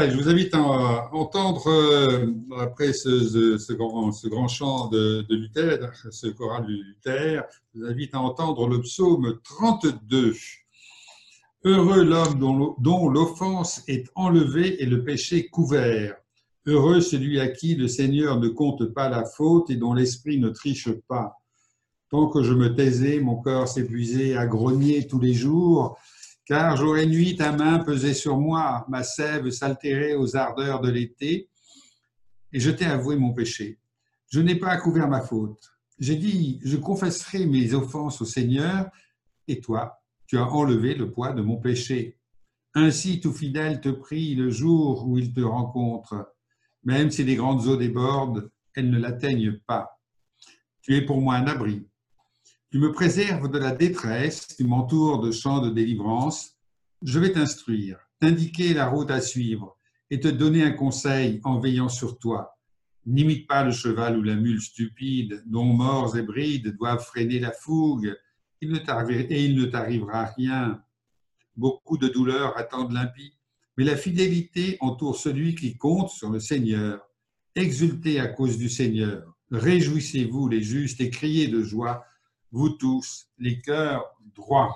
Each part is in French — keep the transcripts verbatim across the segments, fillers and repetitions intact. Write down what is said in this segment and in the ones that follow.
Ouais, je vous invite à entendre, euh, après ce, ce- ce grand, ce grand chant de, de Luther, ce choral de Luther, je vous invite à entendre le psaume trente-deux. Heureux l'homme dont, dont l'offense est enlevée et le péché couvert. Heureux celui à qui le Seigneur ne compte pas la faute et dont l'esprit ne triche pas. Tant que je me taisais, mon corps s'épuisait à grogner tous les jours, car jour et nuit ta main pesait sur moi, ma sève s'altérait aux ardeurs de l'été, et je t'ai avoué mon péché. Je n'ai pas couvert ma faute. J'ai dit, je confesserai mes offenses au Seigneur, et toi, tu as enlevé le poids de mon péché. Ainsi, tout fidèle te prie le jour où il te rencontre. Même si les grandes eaux débordent, elles ne l'atteignent pas. Tu es pour moi un abri. Tu me préserves de la détresse, tu m'entoures de chants de délivrance. Je vais t'instruire, t'indiquer la route à suivre et te donner un conseil en veillant sur toi. N'imite pas le cheval ou la mule stupide dont morts et brides doivent freiner la fougue et il ne t'arrivera rien. Beaucoup de douleurs attendent l'impie, mais la fidélité entoure celui qui compte sur le Seigneur. Exultez à cause du Seigneur, réjouissez-vous les justes et criez de joie, vous tous, les cœurs droits.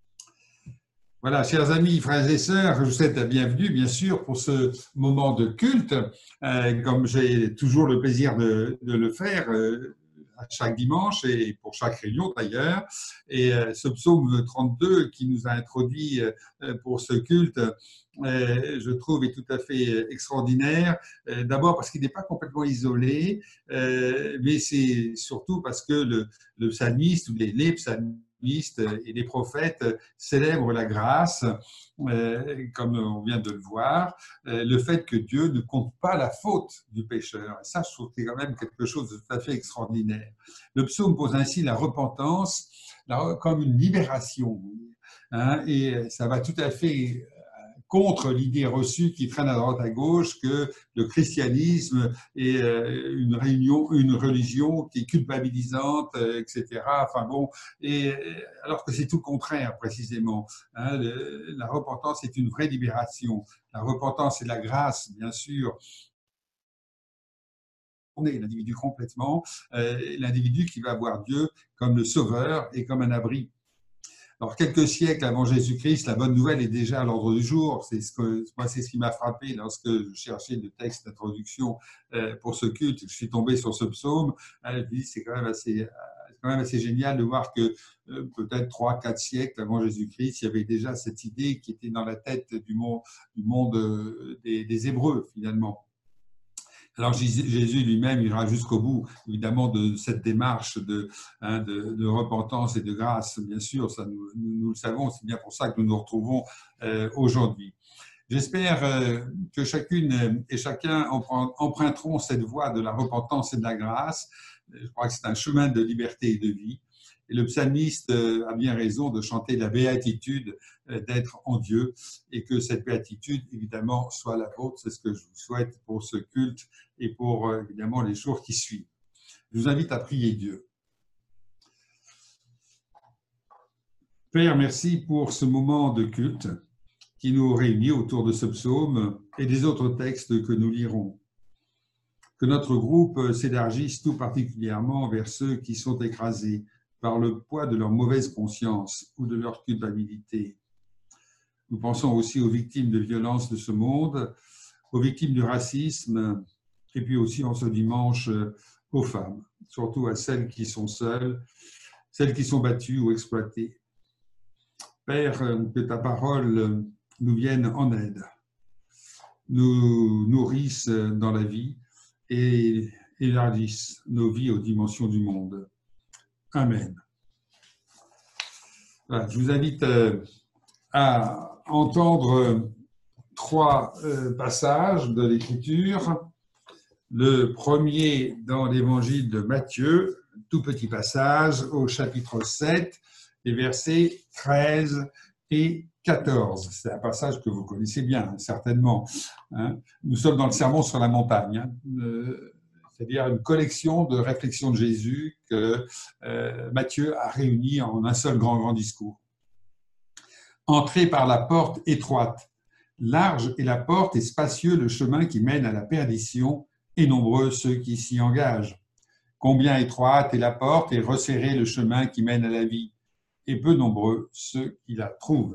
Voilà, chers amis, frères et sœurs, je vous souhaite la bienvenue, bien sûr, pour ce moment de culte, euh, comme j'ai toujours le plaisir de, de le faire euh, à chaque dimanche et pour chaque réunion d'ailleurs. Et euh, ce psaume trente-deux qui nous a introduit euh, pour ce culte, euh, je trouve, est tout à fait extraordinaire. Euh, D'abord parce qu'il n'est pas complètement isolé, euh, mais c'est surtout parce que le, le psalmiste ou les, les psalmistes et les prophètes célèbrent la grâce, euh, comme on vient de le voir, euh, le fait que Dieu ne compte pas la faute du pécheur. Et ça, je trouve que c'est quand même quelque chose de tout à fait extraordinaire. Le psaume pose ainsi la repentance la, comme une libération. Hein, et ça va tout à fait contre l'idée reçue qui traîne à droite à gauche que le christianisme est une réunion, une religion qui est culpabilisante, et cetera. Enfin bon, et alors que c'est tout le contraire précisément. Hein, la repentance est une vraie libération. La repentance est la grâce, bien sûr. L'individu complètement, euh, l'individu qui va voir Dieu comme le sauveur et comme un abri. Alors, quelques siècles avant Jésus-Christ, la bonne nouvelle est déjà à l'ordre du jour. C'est ce que, moi, c'est ce qui m'a frappé lorsque je cherchais le texte d'introduction pour ce culte. Je suis tombé sur ce psaume. Je me dis, c'est quand même assez, c'est quand même assez génial de voir que peut-être trois, quatre siècles avant Jésus-Christ, il y avait déjà cette idée qui était dans la tête du monde, du monde des, des Hébreux, finalement. Alors Jésus lui-même ira jusqu'au bout, évidemment, de cette démarche de, hein, de, de repentance et de grâce, bien sûr, ça nous, nous le savons, c'est bien pour ça que nous nous retrouvons euh, aujourd'hui. J'espère euh, que chacune et chacun emprunteront cette voie de la repentance et de la grâce. Je crois que c'est un chemin de liberté et de vie. Et le psalmiste a bien raison de chanter la béatitude d'être en Dieu et que cette béatitude, évidemment, soit la vôtre. C'est ce que je vous souhaite pour ce culte et pour, évidemment, les jours qui suivent. Je vous invite à prier Dieu. Père, merci pour ce moment de culte qui nous réunit autour de ce psaume et des autres textes que nous lirons. Que notre groupe s'élargisse tout particulièrement vers ceux qui sont écrasés par le poids de leur mauvaise conscience ou de leur culpabilité. Nous pensons aussi aux victimes de violences de ce monde, aux victimes du racisme, et puis aussi en ce dimanche aux femmes, surtout à celles qui sont seules, celles qui sont battues ou exploitées. Père, que ta parole nous vienne en aide, nous nourrisse dans la vie et élargisse nos vies aux dimensions du monde. Amen. Voilà, je vous invite à entendre trois passages de l'Écriture. Le premier dans l'Évangile de Matthieu, tout petit passage au chapitre sept, les versets treize et quatorze. C'est un passage que vous connaissez bien, certainement. Nous sommes dans le Sermon sur la montagne, c'est-à-dire une collection de réflexions de Jésus que Matthieu a réunies en un seul grand, grand discours. Entrez par la porte étroite. Large est la porte et spacieux le chemin qui mène à la perdition, et nombreux ceux qui s'y engagent. Combien étroite est la porte et resserré le chemin qui mène à la vie, et peu nombreux ceux qui la trouvent.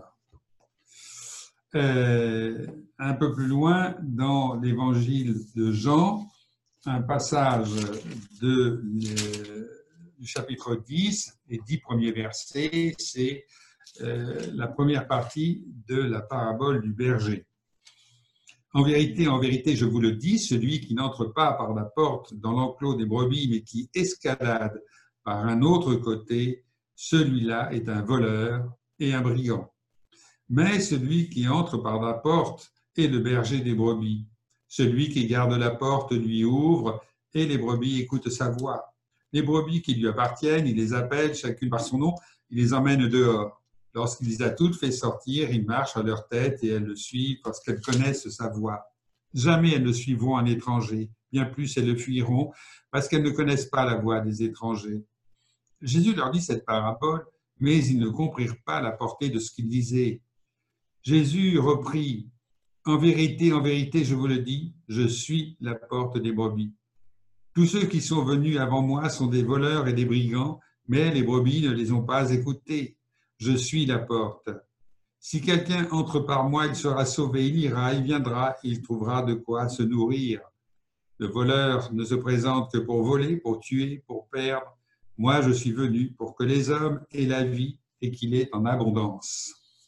Euh, un peu plus loin, dans l'évangile de Jean, un passage de, euh, du chapitre dix, les dix premiers versets, c'est euh, la première partie de la parabole du berger. En vérité, en vérité, je vous le dis, celui qui n'entre pas par la porte dans l'enclos des brebis, mais qui escalade par un autre côté, celui-là est un voleur et un brigand. Mais celui qui entre par la porte est le berger des brebis. Celui qui garde la porte lui ouvre et les brebis écoutent sa voix. Les brebis qui lui appartiennent, il les appelle chacune par son nom, il les emmène dehors. Lorsqu'il les a toutes fait sortir, il marche à leur tête et elles le suivent parce qu'elles connaissent sa voix. Jamais elles ne suivront un étranger, bien plus elles le fuiront parce qu'elles ne connaissent pas la voix des étrangers. Jésus leur dit cette parabole, mais ils ne comprirent pas la portée de ce qu'il disait. Jésus reprit, « En vérité, en vérité, je vous le dis, je suis la porte des brebis. Tous ceux qui sont venus avant moi sont des voleurs et des brigands, mais les brebis ne les ont pas écoutés. Je suis la porte. Si quelqu'un entre par moi, il sera sauvé, il ira, il viendra, il trouvera de quoi se nourrir. Le voleur ne se présente que pour voler, pour tuer, pour perdre. Moi, je suis venu pour que les hommes aient la vie et qu'il ait en abondance. »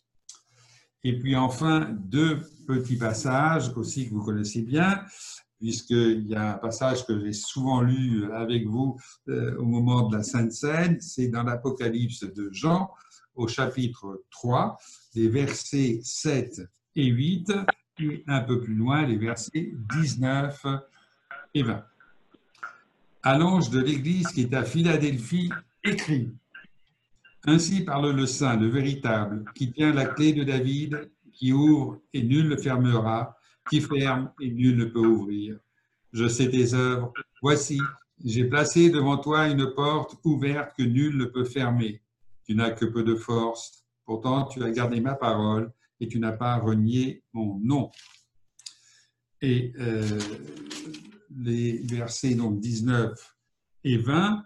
Et puis enfin, deux petits passages aussi que vous connaissez bien, puisqu'il y a un passage que j'ai souvent lu avec vous euh, au moment de la Sainte Seine, c'est dans l'Apocalypse de Jean, au chapitre trois, les versets sept et huit, et un peu plus loin, les versets dix-neuf et vingt. À l'ange de l'Église qui est à Philadelphie, écrit: Ainsi parle le Saint, le véritable, qui tient la clé de David, qui ouvre et nul ne fermera, qui ferme et nul ne peut ouvrir. Je sais tes œuvres. Voici, j'ai placé devant toi une porte ouverte que nul ne peut fermer. Tu n'as que peu de force, pourtant tu as gardé ma parole et tu n'as pas renié mon nom. Et euh, les versets donc dix-neuf et vingt,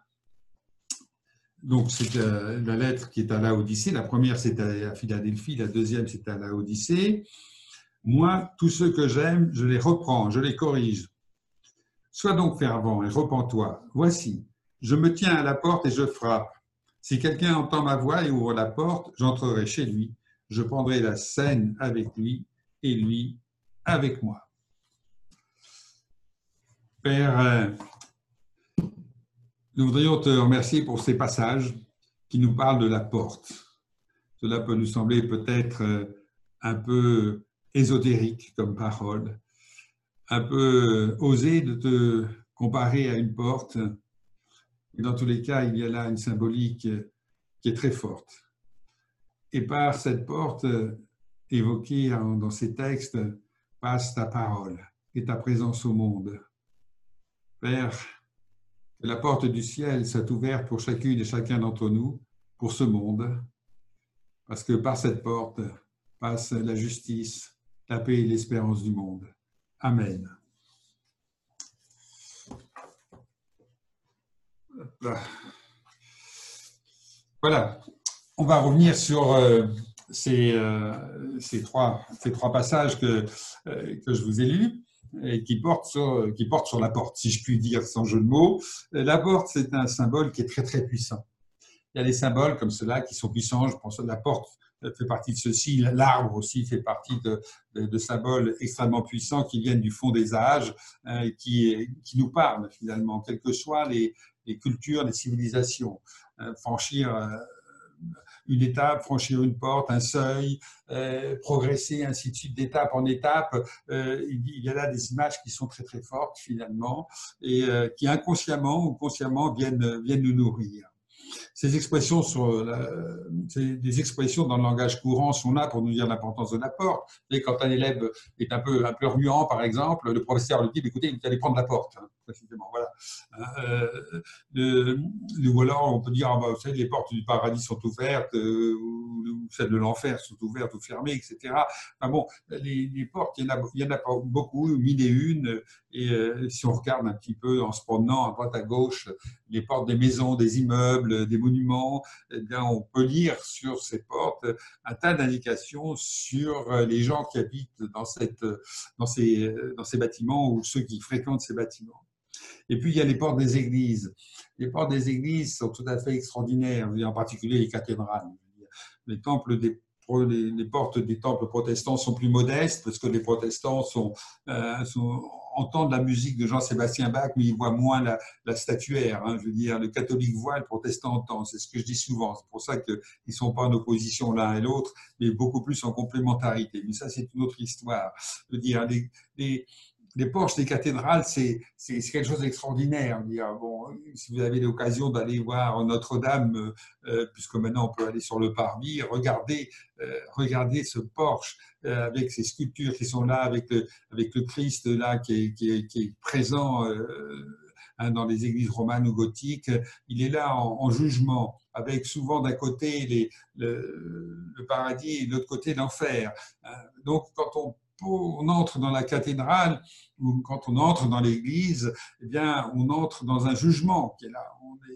donc c'est euh, la lettre qui est à Laodicée. La première c'est à Philadelphie, la deuxième c'est à Laodicée. Moi, tous ceux que j'aime, je les reprends, je les corrige. Sois donc fervent et repens-toi. Voici, je me tiens à la porte et je frappe. Si quelqu'un entend ma voix et ouvre la porte, j'entrerai chez lui, je prendrai la scène avec lui et lui avec moi. Père, nous voudrions te remercier pour ces passages qui nous parlent de la porte. Cela peut nous sembler peut-être un peu ésotérique comme parole, un peu osé de te comparer à une porte. Et dans tous les cas, il y a là une symbolique qui est très forte. Et par cette porte évoquée dans ces textes, passe ta parole et ta présence au monde. Père, que la porte du ciel soit ouverte pour chacune et chacun d'entre nous, pour ce monde, parce que par cette porte passe la justice, la paix et l'espérance du monde. Amen. Voilà, on va revenir sur euh, ces, euh, ces, trois, ces trois passages que, euh, que je vous ai lus et qui portent, sur, qui portent sur la porte, si je puis dire sans jeu de mots. La porte, c'est un symbole qui est très très puissant. Il y a des symboles comme ceux-là qui sont puissants, je pense que la porte fait partie de ceux-ci, l'arbre aussi fait partie de, de, de symboles extrêmement puissants qui viennent du fond des âges, euh, qui, qui nous parlent finalement, quelles que soient les, les cultures, les civilisations. Euh, franchir euh, une étape, franchir une porte, un seuil, euh, progresser ainsi de suite d'étape en étape, euh, il y a là des images qui sont très très fortes finalement et euh, qui inconsciemment ou consciemment viennent, viennent nous nourrir. Ces expressions sont des expressions dans le langage courant sont là pour nous dire l'importance de la porte. Et quand un élève est un peu, un peu remuant, par exemple, le professeur lui dit, écoutez, vous allez prendre la porte. précisément. Voilà. Euh, le, le, ou alors on peut dire, ah bah, vous savez, les portes du paradis sont ouvertes, euh, ou, ou celles de l'enfer sont ouvertes ou fermées, et cetera. Enfin bon, les, les portes, il y en a, il y en a pas beaucoup, mille et une. Et euh, si on regarde un petit peu en se promenant à droite à gauche, les portes des maisons, des immeubles, des monuments, eh bien, on peut lire sur ces portes un tas d'indications sur les gens qui habitent dans, cette, dans, ces, dans ces bâtiments ou ceux qui fréquentent ces bâtiments. Et puis, il y a les portes des églises. Les portes des églises sont tout à fait extraordinaires, en particulier les cathédrales. Les temples des Les, les portes des temples protestants sont plus modestes parce que les protestants sont, euh, sont, entendent la musique de Jean-Sébastien Bach, mais ils voient moins la, la statuaire. Hein. Je veux dire, le catholique voit, le protestant entend. C'est ce que je dis souvent. C'est pour ça qu'ils ne sont pas en opposition l'un et l'autre, mais beaucoup plus en complémentarité. Mais ça, c'est une autre histoire. Je veux dire, les, les, les porches des cathédrales, c'est quelque chose d'extraordinaire. Bon, si vous avez l'occasion d'aller voir Notre-Dame, euh, puisque maintenant on peut aller sur le parvis, regardez, euh, regardez ce porche euh, avec ces sculptures qui sont là, avec le, avec le Christ là qui est, qui est, qui est présent euh, hein, dans les églises romanes ou gothiques. Il est là en, en jugement, avec souvent d'un côté les, le, le paradis et de l'autre côté l'enfer. Donc quand on on entre dans la cathédrale ou quand on entre dans l'église, eh bien, on entre dans un jugement qui est là.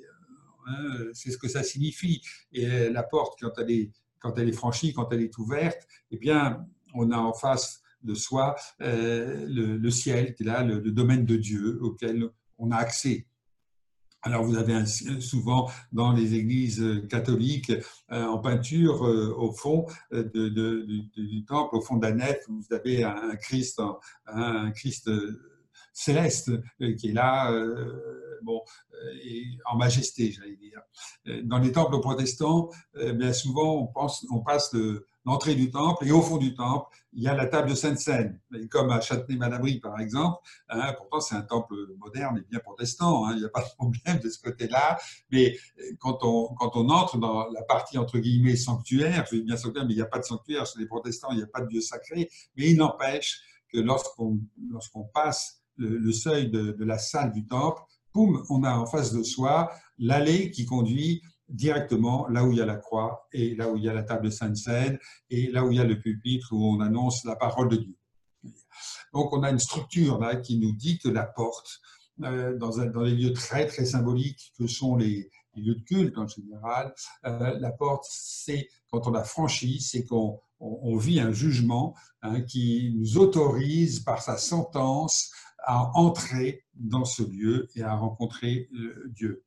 Hein, c'est ce que ça signifie. Et la porte, quand elle est, quand elle est franchie, quand elle est ouverte, eh bien, on a en face de soi euh, le, le ciel, qui est là, le, le domaine de Dieu auquel on a accès. Alors, vous avez un, souvent dans les églises catholiques, euh, en peinture, euh, au fond de, de, de, du temple, au fond de la nef, vous avez un Christ, un Christ céleste euh, qui est là, euh, bon, et en majesté, j'allais dire. Dans les temples protestants, euh, bien souvent, on, pense, on passe de l'entrée du temple et au fond du temple, il y a la table de Sainte-Seine, comme à Châtenay-Malabry par exemple. Hein, pourtant, c'est un temple moderne et bien protestant, hein, il n'y a pas de problème de ce côté-là. Mais quand on, quand on entre dans la partie entre guillemets sanctuaire, je dis bien sanctuaire, mais il n'y a pas de sanctuaire chez les protestants, il n'y a pas de Dieu sacré, mais il n'empêche que lorsqu'on lorsqu'on passe le, le seuil de, de la salle du temple, poum, on a en face de soi l'allée qui conduit directement là où il y a la croix et là où il y a la table de Sainte-Seine et là où il y a le pupitre où on annonce la parole de Dieu. Donc on a une structure là qui nous dit que la porte, euh, dans, un, dans les lieux très très symboliques que sont les, les lieux de culte en général, euh, la porte, c'est quand on la franchit, c'est qu'on on, on vit un jugement hein, qui nous autorise par sa sentence à entrer dans ce lieu et à rencontrer euh, Dieu.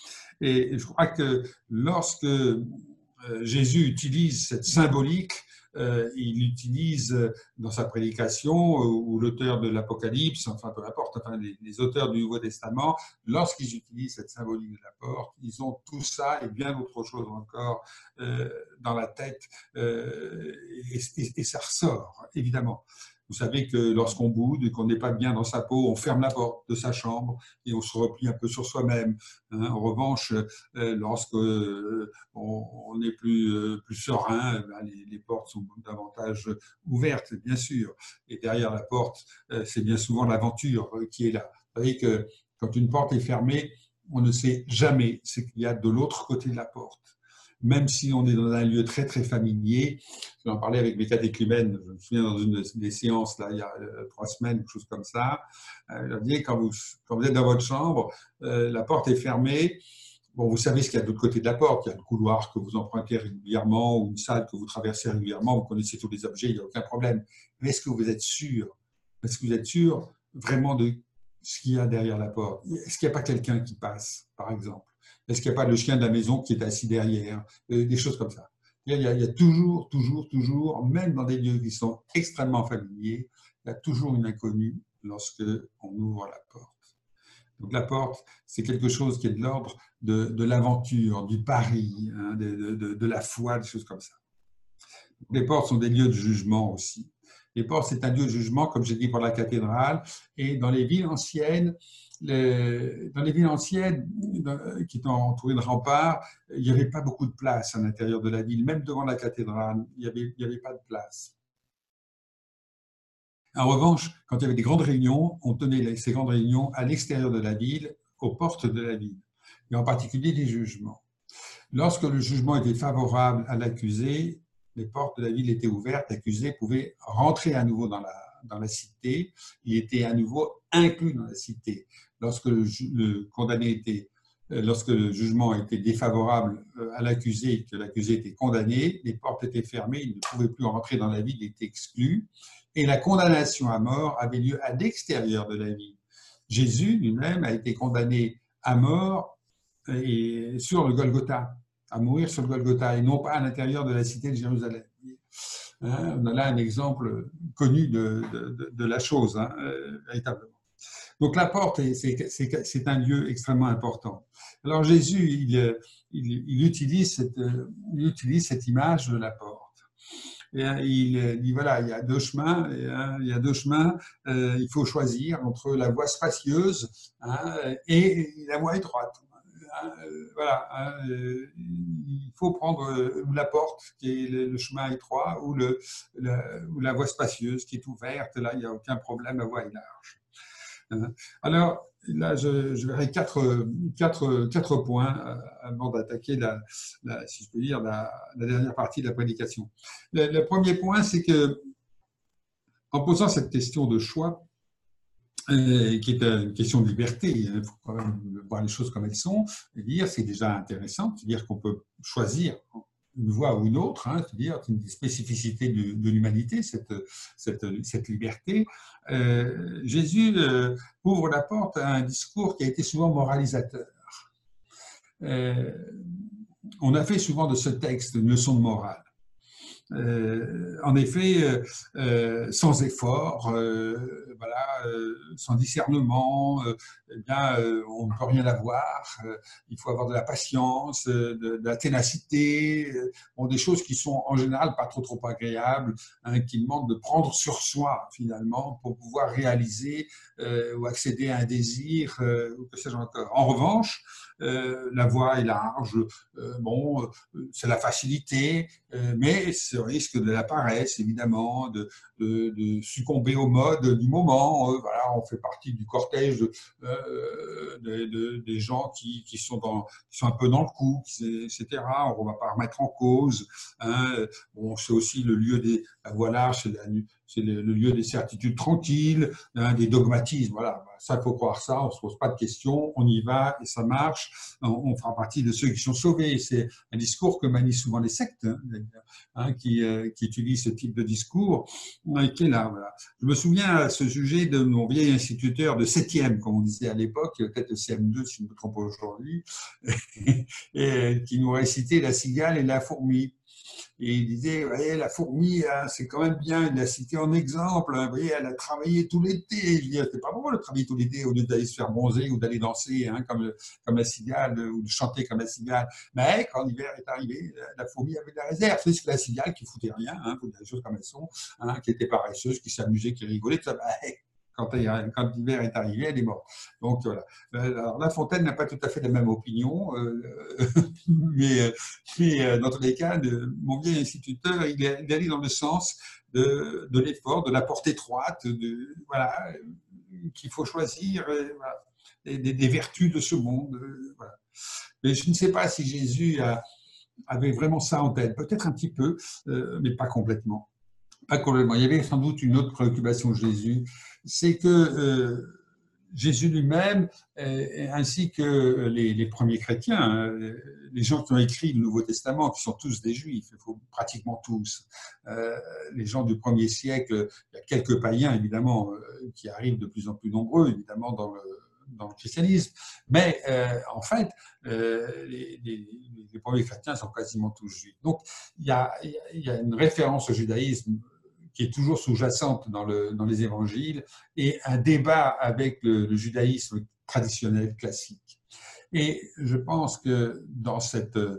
Et je crois que lorsque Jésus utilise cette symbolique, euh, il l'utilise dans sa prédication, ou l'auteur de l'Apocalypse, enfin peu importe, enfin, les, les auteurs du Nouveau Testament, lorsqu'ils utilisent cette symbolique de la porte, ils ont tout ça et bien d'autres choses encore euh, dans la tête, euh, et, et, et ça ressort, évidemment. Vous savez que lorsqu'on boude et qu'on n'est pas bien dans sa peau, on ferme la porte de sa chambre et on se replie un peu sur soi-même. Hein. En revanche, euh, lorsque euh, on, on est plus, euh, plus serein, ben, les, les portes sont davantage ouvertes, bien sûr. Et derrière la porte, euh, c'est bien souvent l'aventure euh, qui est là. Vous savez que quand une porte est fermée, on ne sait jamais ce qu'il y a de l'autre côté de la porte. Même si on est dans un lieu très très familier, j'en parlais avec mes catéchumènes, je me souviens dans une des séances là il y a trois semaines, quelque chose comme ça, euh, je leur disais quand vous, quand vous êtes dans votre chambre, euh, la porte est fermée, bon vous savez ce qu'il y a de l'autre côté de la porte, il y a le couloir que vous empruntez régulièrement ou une salle que vous traversez régulièrement, vous connaissez tous les objets, il n'y a aucun problème. Mais est-ce que vous êtes sûr, est-ce que vous êtes sûr vraiment de ce qu'il y a derrière la porte? Est-ce qu'il n'y a pas quelqu'un qui passe, par exemple? Est-ce qu'il n'y a pas le chien de la maison qui est assis derrière? Des choses comme ça. Il y a, il y a toujours, toujours, toujours, même dans des lieux qui sont extrêmement familiers, il y a toujours une inconnue lorsque on ouvre la porte. Donc la porte, c'est quelque chose qui est de l'ordre de, de l'aventure, du pari, hein, de, de, de la foi, des choses comme ça. Les portes sont des lieux de jugement aussi. Les portes, c'est un lieu de jugement, comme j'ai dit pour la cathédrale, et dans les villes anciennes, les, dans les villes anciennes qui étaient entourées de remparts, il n'y avait pas beaucoup de place à l'intérieur de la ville, même devant la cathédrale, il n'y avait, il n'y avait pas de place. En revanche, quand il y avait des grandes réunions, on tenait ces grandes réunions à l'extérieur de la ville, aux portes de la ville, et en particulier des jugements. Lorsque le jugement était favorable à l'accusé, les portes de la ville étaient ouvertes, l'accusé pouvait rentrer à nouveau dans la, dans la cité, il était à nouveau inclus dans la cité. Lorsque le, le condamné était, lorsque le jugement était défavorable à l'accusé et que l'accusé était condamné, les portes étaient fermées, il ne pouvait plus rentrer dans la ville, il était exclu, et la condamnation à mort avait lieu à l'extérieur de la ville. Jésus lui-même a été condamné à mort et sur le Golgotha, à mourir sur le Golgotha, et non pas à l'intérieur de la cité de Jérusalem. Hein, on a là un exemple connu de, de, de la chose, hein, euh, véritablement. Donc la porte, c'est un lieu extrêmement important. Alors Jésus, il, il, il, utilise cette, il utilise cette image de la porte. Et il dit voilà, il y a deux chemins, il y a deux chemins, euh, il faut choisir entre la voie spacieuse hein, et la voie étroite. Voilà, hein, il faut prendre la porte qui est le chemin étroit ou, le, la, ou la voie spacieuse qui est ouverte. Là, il n'y a aucun problème, la voie est large. Alors, là, je, je verrai quatre, quatre, quatre points avant d'attaquer, la, la, si je peux dire, la, la dernière partie de la prédication. Le, le premier point, c'est que, en posant cette question de choix, Euh, qui est une question de liberté, il hein, faut quand même voir les choses comme elles sont, et dire c'est déjà intéressant, c'est-à-dire qu'on peut choisir une voie ou une autre, hein, c'est-à-dire c'est une spécificité de, de l'humanité, cette, cette, cette liberté. Euh, Jésus euh, ouvre la porte à un discours qui a été souvent moralisateur. Euh, on a fait souvent de ce texte une leçon de morale. Euh, en effet, euh, sans effort, euh, voilà, euh, sans discernement, euh, eh bien, euh, on ne peut rien avoir. Euh, il faut avoir de la patience, de, de la ténacité, euh, bon, des choses qui sont en général pas trop trop agréables, hein, qui demandent de prendre sur soi finalement pour pouvoir réaliser euh, ou accéder à un désir, euh, ou que sais-je encore. En revanche, Euh, la voie est large, euh, bon, euh, c'est la facilité, euh, mais c'est le risque de la paresse, évidemment, de, de, de succomber aux modes du moment. Euh, voilà, on fait partie du cortège de, euh, de, de, des gens qui, qui, sont dans, qui sont un peu dans le coup, et cetera. On ne va pas remettre en cause. Hein. Bon, c'est aussi le lieu des, la voie large, c'est la c'est le, le lieu des certitudes tranquilles, hein, des dogmatismes. Voilà, ça, il faut croire ça, on ne se pose pas de questions, on y va et ça marche, on, on fera partie de ceux qui sont sauvés. C'est un discours que manient souvent les sectes, hein, qui, euh, qui utilisent ce type de discours, qui est là. Voilà. Je me souviens à ce sujet de mon vieil instituteur de septième, comme on disait à l'époque, peut-être le C M deux si je ne me trompe pas aujourd'hui, et qui nous récitait la cigale et la fourmi. Et il disait, vous voyez, la fourmi, hein, c'est quand même bien, il l'a cité en exemple, hein, vous voyez, elle a travaillé tout l'été. Je dis, c'est pas bon de travailler tout l'été au lieu d'aller se faire bronzer ou d'aller danser hein, comme, comme la cigale ou de chanter comme la cigale. Mais quand l'hiver est arrivé, la fourmi avait de la réserve. C'est la cigale qui foutait rien, hein, faut dire les choses comme elles sont, hein, qui était paresseuse, qui s'amusait, qui rigolait, tout ça. Bah, quand, quand l'hiver est arrivé, elle est morte. Donc voilà. Alors, La Fontaine n'a pas tout à fait la même opinion, euh, mais, mais dans tous les cas, de, mon vieil instituteur, il, il allait dans le sens de, de l'effort, de la porte étroite, de, voilà, qu'il faut choisir voilà, des, des, vertus de ce monde. Voilà. Mais je ne sais pas si Jésus a, avait vraiment ça en tête, peut-être un petit peu, euh, mais pas complètement. Pas complètement. Il y avait sans doute une autre préoccupation de Jésus, c'est que euh, Jésus lui-même, euh, ainsi que les, les premiers chrétiens, hein, les gens qui ont écrit le Nouveau Testament, qui sont tous des Juifs, il faut pratiquement tous, euh, les gens du premier siècle, il y a quelques païens évidemment euh, qui arrivent de plus en plus nombreux, évidemment dans le dans le christianisme, mais euh, en fait, euh, les, les, les premiers chrétiens sont quasiment tous juifs. Donc, il y a, il y a une référence au judaïsme qui est toujours sous-jacente dans, le, dans les évangiles, et un débat avec le, le judaïsme traditionnel classique. Et je pense que dans cette, euh,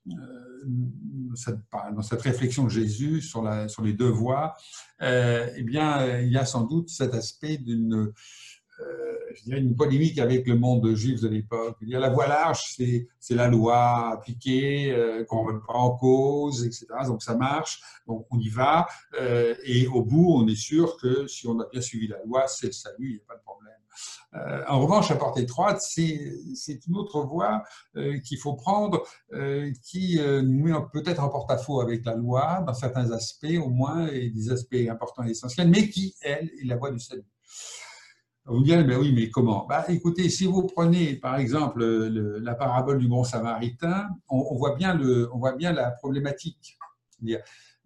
cette, dans cette réflexion de Jésus sur, la, sur les deux voies, euh, eh bien, il y a sans doute cet aspect d'une je dirais, une polémique avec le monde juif de l'époque. La voie large, c'est la loi appliquée, euh, qu'on ne remet pas en cause, et cetera. Donc ça marche, donc on y va. Euh, et au bout, on est sûr que si on a bien suivi la loi, c'est le salut, il n'y a pas de problème. Euh, en revanche, la porte étroite, c'est une autre voie euh, qu'il faut prendre, euh, qui euh, nous met peut-être en porte-à-faux avec la loi, dans certains aspects au moins, et des aspects importants et essentiels, mais qui, elle, est la voie du salut. Vous me direz, mais oui, mais comment? Bah, écoutez, si vous prenez par exemple le, la parabole du bon samaritain, on, on, voit bien le, on voit bien la problématique. Le,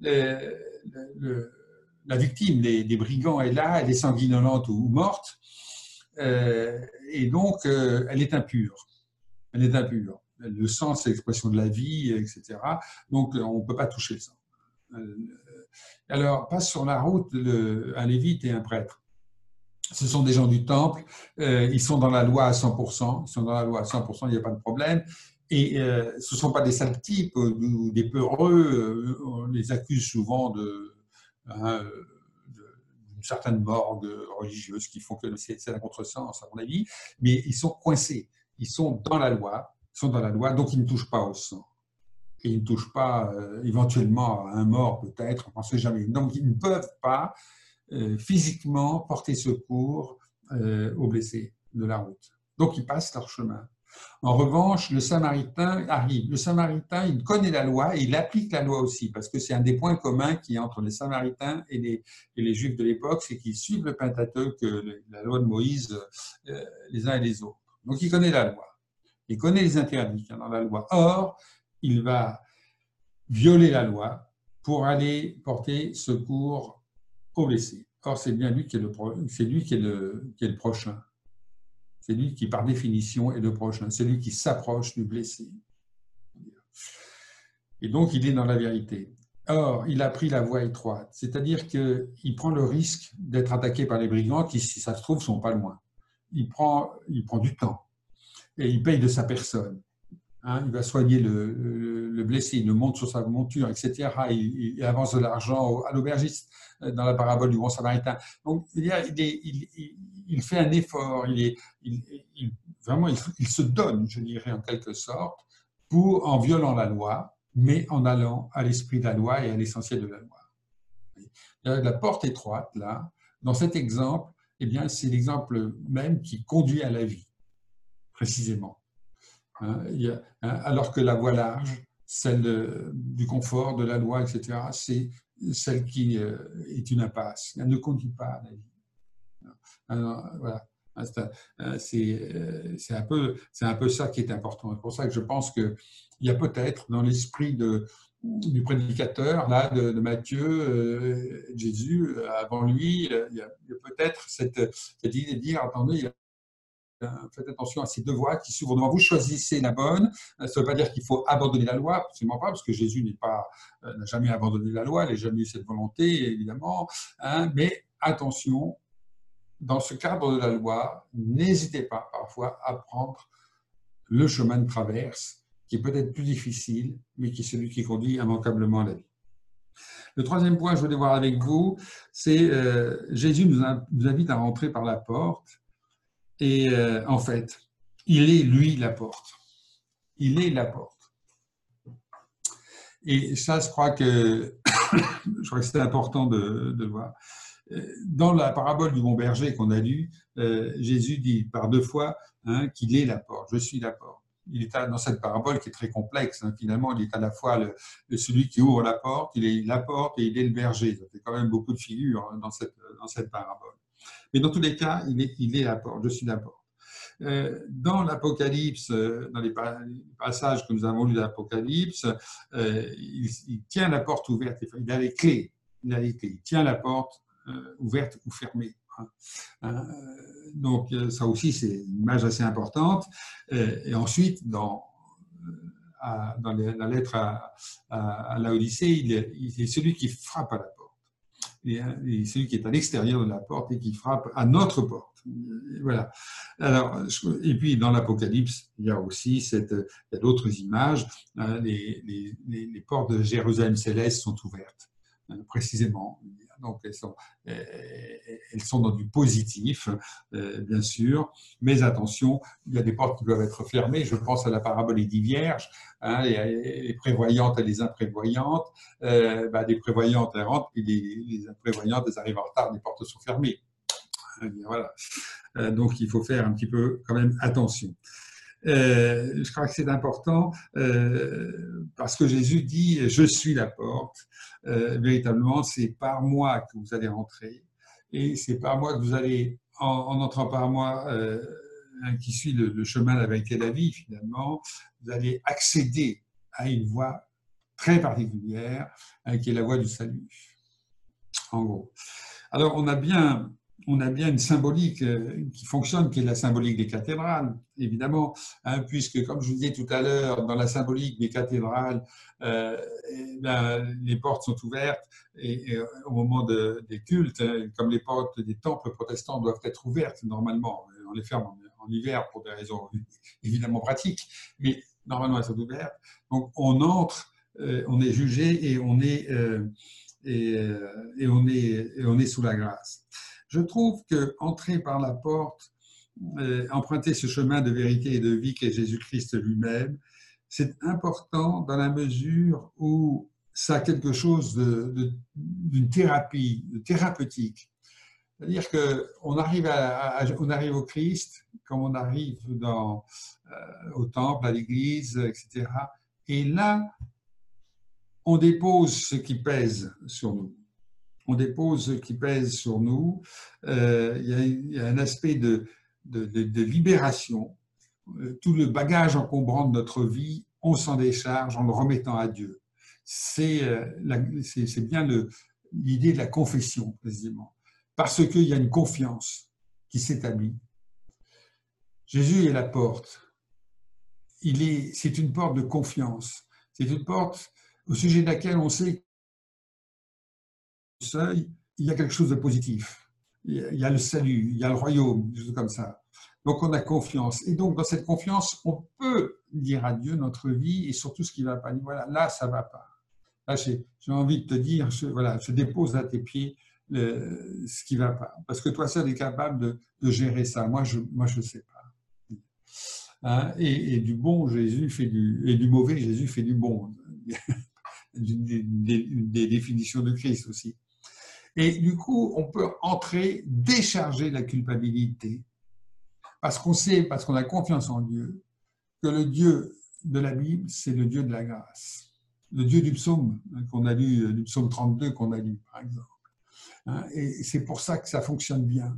le, le, la victime, les, les brigands, est là, elle est sanguinolente ou morte, euh, et donc euh, elle est impure. Elle est impure. Le sang, c'est l'expression de la vie, et cetera. Donc on ne peut pas toucher le sang. Alors passe sur la route le, un lévite et un prêtre. Ce sont des gens du temple, euh, ils sont dans la loi à cent pour cent, ils sont dans la loi à cent pour cent, il n'y a pas de problème. Et euh, ce ne sont pas des sales types ou des peureux, euh, on les accuse souvent de, hein, d'une certaine morgue religieuse qui font que c'est un contresens, à mon avis, mais ils sont coincés, ils sont dans la loi, ils sont dans la loi, donc ils ne touchent pas au sang. Et ils ne touchent pas euh, éventuellement à un mort peut-être, on ne sait jamais. Donc ils ne peuvent pas Euh, physiquement porter secours euh, aux blessés de la route. Donc, ils passent leur chemin. En revanche, le Samaritain arrive. Le Samaritain, il connaît la loi et il applique la loi aussi, parce que c'est un des points communs qu'il y a entre les Samaritains et les, et les Juifs de l'époque, c'est qu'ils suivent le Pentateuque, la loi de Moïse, euh, les uns et les autres. Donc, il connaît la loi. Il connaît les interdits qu'il y a dans la loi. Or, il va violer la loi pour aller porter secours aux blessés. Or, c'est bien lui qui est le, c'est lui qui est le, qui est le prochain. C'est lui qui, par définition, est le prochain. C'est lui qui s'approche du blessé. Et donc, il est dans la vérité. Or, il a pris la voie étroite, c'est-à-dire qu'il prend le risque d'être attaqué par les brigands qui, si ça se trouve, ne sont pas loin. Il prend, il prend du temps et il paye de sa personne. Hein, il va soigner le, le, le blessé, il le monte sur sa monture, et cetera. Il, il avance de l'argent à l'aubergiste dans la parabole du bon samaritain. Donc, il, y a, il, est, il, il, il fait un effort, il est, il, il, vraiment, il, il se donne, je dirais en quelque sorte, pour, en violant la loi, mais en allant à l'esprit de la loi et à l'essentiel de la loi. La porte étroite, là, dans cet exemple, eh bien, c'est l'exemple même qui conduit à la vie, précisément. Hein, il y a, hein, alors que la voie large, celle du confort, de la loi, et cetera, c'est celle qui euh, est une impasse. Elle ne conduit pas à la vie. Alors, voilà. C'est un peu, c'est un peu ça qui est important. C'est pour ça que je pense qu'il y a peut-être dans l'esprit de, du prédicateur, là, de, de Matthieu, euh, Jésus, avant lui, il y a, a peut-être cette, cette idée de dire, attendez, faites attention à ces deux voies qui s'ouvrent devant vous, choisissez la bonne. Ça ne veut pas dire qu'il faut abandonner la loi, absolument pas, parce que Jésus n'est pas, n'a jamais abandonné la loi, il n'a jamais eu cette volonté, évidemment. Hein, mais attention, dans ce cadre de la loi, n'hésitez pas parfois à prendre le chemin de traverse, qui est peut-être plus difficile, mais qui est celui qui conduit immanquablement à la vie. Le troisième point que je voulais voir avec vous, c'est euh, Jésus nous, a, nous invite à rentrer par la porte. Et euh, en fait, il est, lui, la porte. Il est la porte. Et ça, je crois que, je crois que c'est important de, de le voir. Dans la parabole du bon berger qu'on a lue, euh, Jésus dit par deux fois hein, qu'il est la porte. Je suis la porte. Il est à, dans cette parabole qui est très complexe, hein, finalement, il est à la fois le, le, celui qui ouvre la porte, il est la porte et il est le berger. Ça fait quand même beaucoup de figures hein, dans, cette, dans cette parabole. Mais dans tous les cas, il est, il est la porte, je suis la porte. Euh, dans l'Apocalypse, dans les passages que nous avons lus de l'Apocalypse, euh, il, il tient la porte ouverte, il a les clés, il a les clés, il tient la porte euh, ouverte ou fermée. Hein. Donc ça aussi, c'est une image assez importante. Et ensuite, dans, à, dans la lettre à, à, à Laodicée, il est, il est celui qui frappe à la porte. Et celui qui est à l'extérieur de la porte et qui frappe à notre porte. Voilà. Alors, et puis dans l'Apocalypse, il y a aussi cette, il y a d'autres images. Les, les, les portes de Jérusalem céleste sont ouvertes, précisément. Donc, elles sont, elles sont dans du positif, euh, bien sûr, mais attention, il y a des portes qui doivent être fermées. Je pense à la parabole des dix vierges, hein, les, les prévoyantes et les imprévoyantes. Euh, bah, les prévoyantes, elles rentrent, puis les, les imprévoyantes, elles arrivent en retard, les portes sont fermées. Voilà. Euh, donc, il faut faire un petit peu quand même attention. Euh, je crois que c'est important euh, parce que Jésus dit « Je suis la porte ». Euh, véritablement, c'est par moi que vous allez rentrer et c'est par moi que vous allez, en, en entrant par moi, euh, qui suit le, le chemin de la vérité de la vie, finalement, vous allez accéder à une voie très particulière hein, qui est la voie du salut, en gros. Alors, on a bien... on a bien une symbolique qui fonctionne, qui est la symbolique des cathédrales, évidemment, hein, puisque, comme je vous disais tout à l'heure, dans la symbolique des cathédrales, euh, eh bien, les portes sont ouvertes et, et au moment de, des cultes, comme les portes des temples protestants doivent être ouvertes normalement. On les ferme en, en hiver pour des raisons évidemment pratiques, mais normalement elles sont ouvertes. Donc on entre, euh, on est jugé et on est, euh, et, euh, et on est, et on est sous la grâce. Je trouve qu'entrer par la porte, euh, emprunter ce chemin de vérité et de vie qu'est Jésus-Christ lui-même, c'est important dans la mesure où ça a quelque chose d'une thérapie, de thérapeutique. C'est-à-dire qu'on arrive, à, à, on arrive au Christ, comme on arrive dans, euh, au temple, à l'église, et cetera. Et là, on dépose ce qui pèse sur nous. On dépose ce qui pèse sur nous. Euh, il, y a, il y a un aspect de, de, de, de libération. Tout le bagage encombrant de notre vie, on s'en décharge en le remettant à Dieu. C'est bien l'idée de la confession, précisément. Parce qu'il y a une confiance qui s'établit. Jésus est la porte. C'est une porte de confiance. C'est une porte au sujet de laquelle on sait seuil, il y a quelque chose de positif. Il y a le salut, il y a le royaume, des choses comme ça. Donc on a confiance. Et donc dans cette confiance, on peut dire à Dieu notre vie et surtout ce qui ne va pas. Voilà, là, ça ne va pas. Là, j'ai envie de te dire, je, voilà, je dépose à tes pieds le, ce qui ne va pas. Parce que toi seul es capable de, de gérer ça. Moi, je ne moi, je sais pas. Hein, et, et du bon, Jésus fait du... Et du mauvais, Jésus fait du bon. des, des, des définitions de Christ aussi. Et du coup, on peut entrer, décharger la culpabilité, parce qu'on sait, parce qu'on a confiance en Dieu, que le Dieu de la Bible, c'est le Dieu de la grâce. Le Dieu du psaume, qu'on a lu, du psaume trente-deux qu'on a lu, par exemple. Et c'est pour ça que ça fonctionne bien.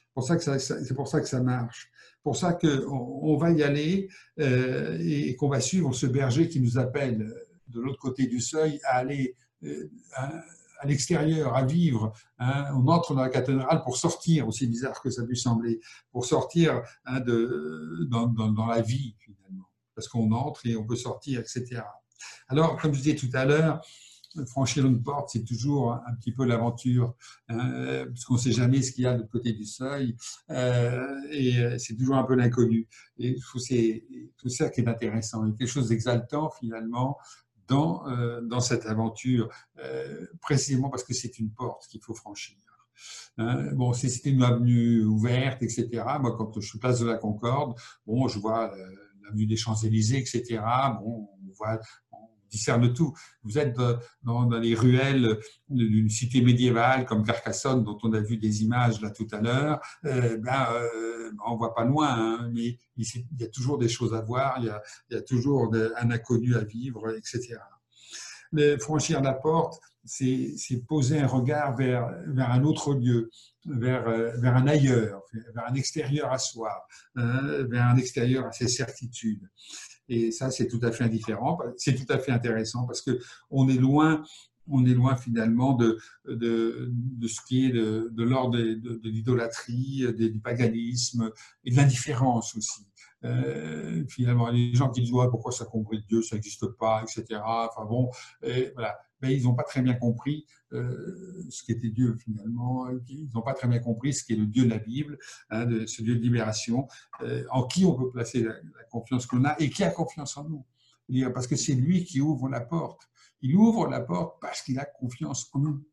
C'est pour ça que ça marche. C'est pour ça qu'on va y aller euh, et qu'on va suivre ce berger qui nous appelle de l'autre côté du seuil à aller euh, à, à l'extérieur, à vivre. Hein. On entre dans la cathédrale pour sortir, aussi bizarre que ça puisse sembler, pour sortir hein, de, dans, dans, dans la vie, finalement. Parce qu'on entre et on peut sortir, et cetera. Alors, comme je disais tout à l'heure, franchir une porte, c'est toujours un petit peu l'aventure, hein, parce qu'on ne sait jamais ce qu'il y a de l'autre côté du seuil, euh, et c'est toujours un peu l'inconnu. Et c'est tout ça qui est intéressant. Il y a quelque chose d'exaltant, finalement, dans, euh, dans cette aventure, euh, précisément parce que c'est une porte qu'il faut franchir. Hein, bon, si c'était une avenue ouverte, et cetera, moi, quand je suis place de la Concorde, bon, je vois l'avenue des Champs-Élysées, et cetera, bon, on voit... discerne tout. Vous êtes dans, dans les ruelles d'une cité médiévale comme Carcassonne, dont on a vu des images là tout à l'heure, euh, ben, euh, on ne voit pas loin, hein, mais il y a toujours des choses à voir, il y a, il y a toujours un inconnu à vivre, et cetera. Mais franchir la porte, c'est poser un regard vers, vers un autre lieu, vers, vers un ailleurs, vers un extérieur à soi, hein, vers un extérieur à ses certitudes. Et ça, c'est tout à fait indifférent, c'est tout à fait intéressant parce qu'on est loin, on est loin finalement de, de, de ce qui est de, de l'ordre de, de, de l'idolâtrie, du paganisme et de l'indifférence aussi. Euh, finalement, les gens qui disent ouais, pourquoi ça compris Dieu, ça n'existe pas, et cetera. Enfin bon, et voilà. Mais ils n'ont pas très bien compris euh, ce qu'était Dieu finalement. Ils n'ont pas très bien compris ce qu'est le Dieu de la Bible, hein, de, ce Dieu de libération, euh, en qui on peut placer la, la confiance qu'on a et qui a confiance en nous. Parce que c'est lui qui ouvre la porte. Il ouvre la porte parce qu'il a confiance en nous.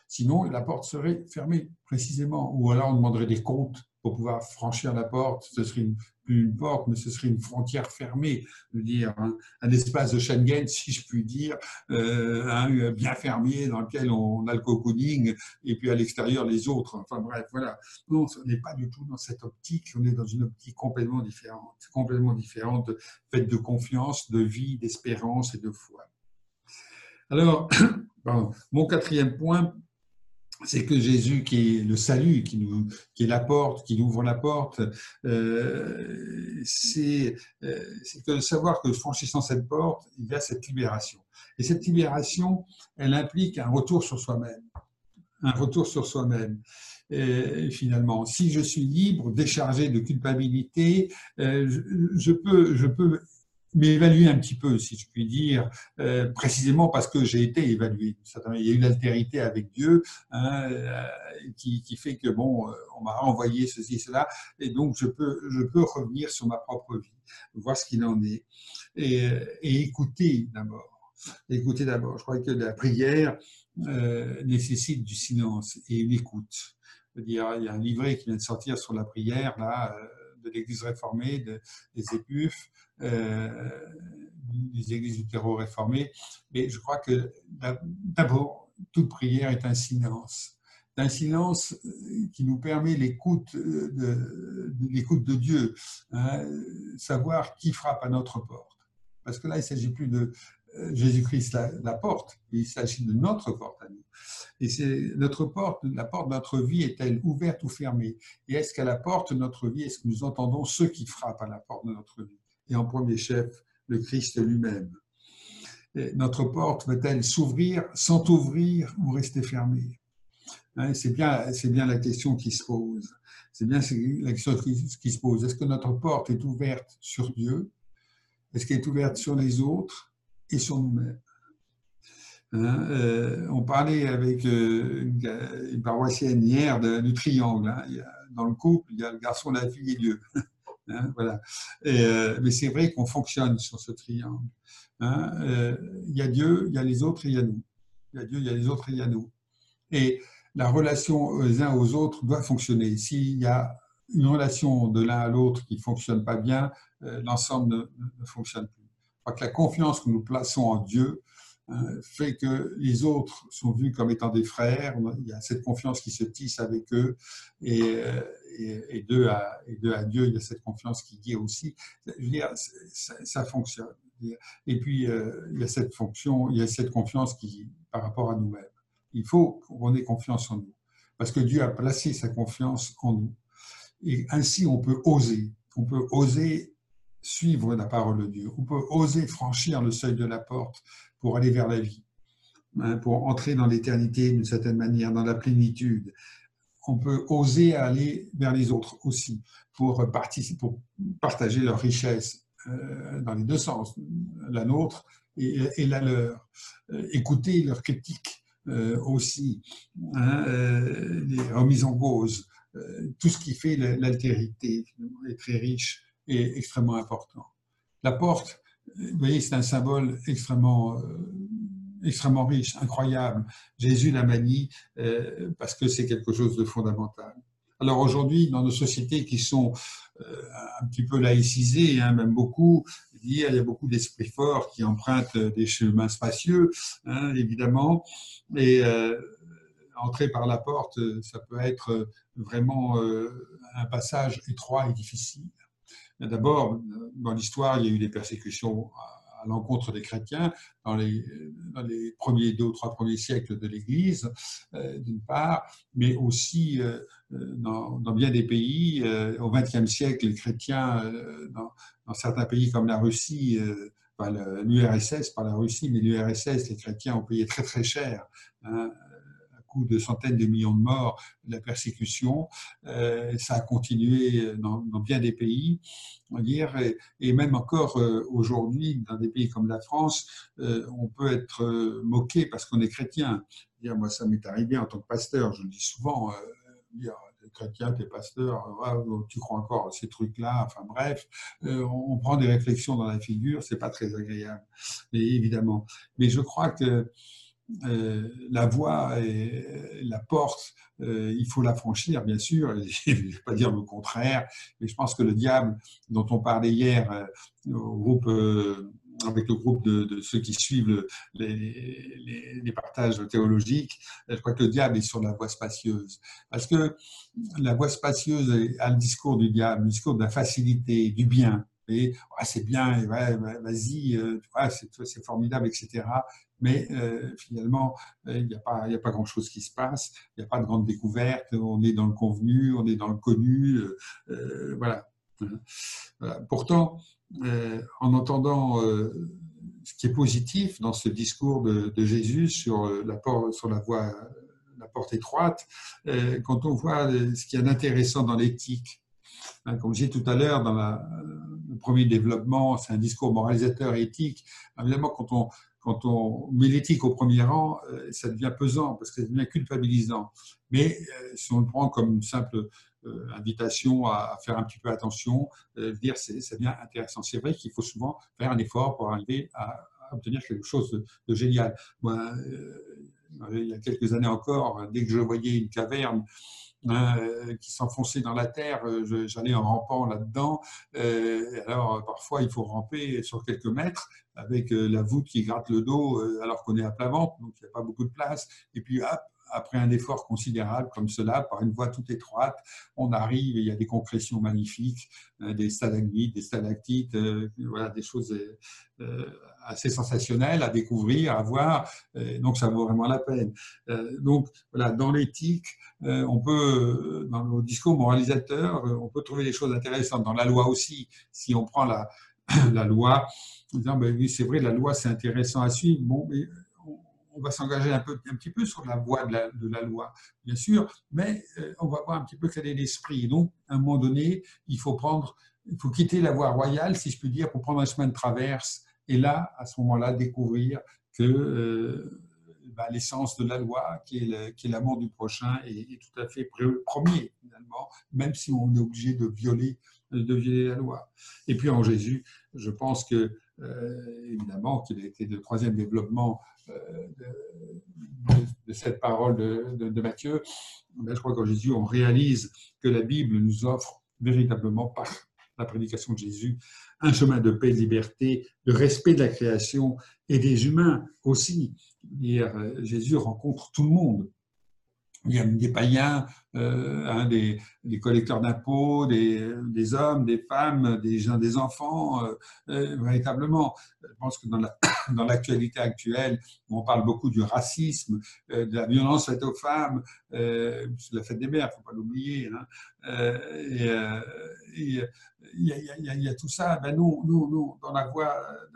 Sinon, la porte serait fermée, précisément. Ou alors, on demanderait des comptes pour pouvoir franchir la porte. Ce serait une, plus une porte, mais ce serait une frontière fermée, je veux dire, hein, un espace de Schengen, si je puis dire, euh, hein, bien fermé, dans lequel on a le cocooning, et puis à l'extérieur, les autres. Enfin bref, voilà. Non, on n'est pas du tout dans cette optique, on est dans une optique complètement différente, complètement différente, faite de confiance, de vie, d'espérance et de foi. Alors, pardon, mon quatrième point, c'est que Jésus, qui est le salut, qui, nous, qui est la porte, qui nous ouvre la porte, euh, c'est euh, que de savoir que franchissant cette porte, il y a cette libération. Et cette libération, elle implique un retour sur soi-même, un retour sur soi-même. Et finalement, si je suis libre, déchargé de culpabilité, euh, je, je peux, je peux m'évaluer un petit peu, si je puis dire, euh, précisément parce que j'ai été évalué. Il y a eu l'altérité avec Dieu, hein, euh, qui, qui fait que, bon, on m'a envoyé ceci, cela, et donc je peux, je peux revenir sur ma propre vie, voir ce qu'il en est, et, et écouter d'abord. Écouter d'abord. Je crois que la prière euh, nécessite du silence et une écoute. Je veux dire, il y a un livret qui vient de sortir sur la prière, là, euh, de l'Église réformée, de, des épufs, euh, des églises luthéro-réformées. Mais je crois que d'abord, toute prière est un silence. Un silence qui nous permet l'écoute de, de, l'écoute de Dieu, hein, savoir qui frappe à notre porte. Parce que là, il ne s'agit plus de Jésus-Christ la, la porte, il s'agit de notre porte à nous. Et c'est notre porte, la porte de notre vie est-elle ouverte ou fermée? Et est-ce qu'à la porte de notre vie, est-ce que nous entendons ceux qui frappent à la porte de notre vie? Et en premier chef, le Christ lui-même. Et notre porte va-t-elle s'ouvrir, s'entrouvrir ou rester fermée? Hein, c'est bien, c'est bien la question qui se pose. C'est bien la question qui, qui se pose. Est-ce que notre porte est ouverte sur Dieu? Est-ce qu'elle est ouverte sur les autres et sur nous-mêmes? Hein, euh, on parlait avec euh, une, une paroissienne hier de, du triangle. Hein. Il y a, dans le couple, il y a le garçon, la fille et Dieu. Hein, voilà. Et, euh, mais c'est vrai qu'on fonctionne sur ce triangle. Hein. Euh, il y a Dieu, il y a les autres et il y a nous. Il y a Dieu, il y a les autres et il y a nous. Et la relation aux uns aux autres doit fonctionner. S'il y a une relation de l'un à l'autre qui ne fonctionne pas bien, euh, l'ensemble ne, ne fonctionne plus. Je crois que la confiance que nous plaçons en Dieu fait que les autres sont vus comme étant des frères, il y a cette confiance qui se tisse avec eux, et, et, et, d'eux à, et d'eux à Dieu, il y a cette confiance qui guide aussi. Je veux dire, ça, ça fonctionne. Et puis, euh, il y a cette fonction, il y a cette confiance qui, par rapport à nous-mêmes. Il faut qu'on ait confiance en nous, parce que Dieu a placé sa confiance en nous. Et ainsi, on peut oser, on peut oser suivre la parole de Dieu, on peut oser franchir le seuil de la porte pour aller vers la vie, hein, pour entrer dans l'éternité d'une certaine manière, dans la plénitude. On peut oser aller vers les autres aussi, pour, participer, pour partager leur richesse euh, dans les deux sens, la nôtre et, et la leur. Euh, écouter leurs critiques euh, aussi, hein, euh, les remises en cause, euh, tout ce qui fait l'altérité est très riche et extrêmement important. La porte, vous voyez, c'est un symbole extrêmement, euh, extrêmement riche, incroyable. Jésus l'a manié euh, parce que c'est quelque chose de fondamental. Alors aujourd'hui, dans nos sociétés qui sont euh, un petit peu laïcisées, hein, même beaucoup, il y a beaucoup d'esprits forts qui empruntent des chemins spacieux, hein, évidemment, et euh, entrer par la porte, ça peut être vraiment euh, un passage étroit et difficile. D'abord, dans l'histoire, il y a eu des persécutions à l'encontre des chrétiens dans les, dans les premiers deux ou trois premiers siècles de l'Église, euh, d'une part, mais aussi euh, dans, dans bien des pays. Euh, au vingtième siècle, les chrétiens, euh, dans, dans certains pays comme la Russie, euh, enfin, l'U R S S, pas la Russie, mais l'U R S S, les chrétiens ont payé très très cher, hein, coup de centaines de millions de morts, la persécution. Euh, ça a continué dans, dans bien des pays, on va dire, et, et même encore euh, aujourd'hui, dans des pays comme la France, euh, on peut être euh, moqué parce qu'on est chrétien. Dire, moi, ça m'est arrivé en tant que pasteur, je le dis souvent, euh, dire, chrétien, t'es pasteur, ouais, tu crois encore à ces trucs-là, enfin bref, euh, on prend des réflexions dans la figure, c'est pas très agréable, mais évidemment. Mais je crois que euh, la voie et la porte, euh, il faut la franchir, bien sûr. Je ne vais pas dire le contraire, mais je pense que le diable, dont on parlait hier euh, au groupe, euh, avec le groupe de, de ceux qui suivent les, les, les partages théologiques, je crois que le diable est sur la voie spacieuse. Parce que la voie spacieuse a le discours du diable, le discours de la facilité, du bien. Et ah, c'est bien, ouais, vas-y, euh, c'est formidable, et cetera. Mais euh, finalement, il n'y a pas, il n'y a pas grand-chose qui se passe, il n'y a pas de grande découverte, on est dans le convenu, on est dans le connu, euh, euh, voilà. Voilà. Pourtant, euh, en entendant euh, ce qui est positif dans ce discours de, de Jésus sur la, porte, sur la voie, la porte étroite, euh, quand on voit ce qu'il y a d'intéressant dans l'éthique, hein, comme je disais tout à l'heure, dans la, le premier développement, c'est un discours moralisateur et éthique. Évidemment, quand on Quand on met l'éthique au premier rang, ça devient pesant parce que ça devient culpabilisant. Mais si on le prend comme une simple invitation à faire un petit peu attention, dire c'est, ça devient intéressant. C'est vrai qu'il faut souvent faire un effort pour arriver à obtenir quelque chose de, de génial. Moi, il y a quelques années encore, dès que je voyais une caverne, Euh, qui s'enfonçait dans la terre, euh, j'allais en rampant là-dedans. Euh, alors parfois il faut ramper sur quelques mètres avec euh, la voûte qui gratte le dos euh, alors qu'on est à plat ventre, donc il n'y a pas beaucoup de place. Et puis hop, après un effort considérable comme cela, par une voie toute étroite, on arrive et il y a des concrétions magnifiques, euh, des stalagmites, des stalactites, euh, voilà, des choses euh, assez sensationnelles à découvrir, à voir. Euh, donc ça vaut vraiment la peine. Euh, donc voilà, dans l'éthique, euh, on peut, dans nos discours moralisateurs, on peut trouver des choses intéressantes. Dans la loi aussi, si on prend la, la loi, en disant, ben oui, c'est vrai, la loi, c'est intéressant à suivre. Bon, mais on va s'engager un, peu, un petit peu sur la voie de la, de la loi, bien sûr, mais euh, on va voir un petit peu quel est l'esprit. Donc, à un moment donné, il faut prendre, il faut quitter la voie royale, si je puis dire, pour prendre un chemin de traverse. Et là, à ce moment-là, découvrir que euh, bah, l'essence de la loi, qui est l'amour du prochain, est, est tout à fait premier, finalement, même si on est obligé de violer, de violer la loi. Et puis en Jésus, je pense que, euh, évidemment, qu'il a été le troisième développement euh, de, de, de cette parole de, de, de Matthieu. Ben, je crois qu'en Jésus, on réalise que la Bible nous offre véritablement, par la prédication de Jésus, un chemin de paix, de liberté, de respect de la création et des humains aussi. Et, euh, Jésus rencontre tout le monde. Il y a des païens, euh, hein, des, des collecteurs d'impôts, des, des hommes, des femmes, des gens, des enfants, euh, euh, véritablement. Je pense que dans la, dans l'actualité actuelle, on parle beaucoup du racisme, euh, de la violence faite aux femmes, euh, c'est la fête des mères, il ne faut pas l'oublier. Hein, euh, et, euh, et, il y a, il y a, il y a tout ça. Ben nous, nous, nous, dans la voie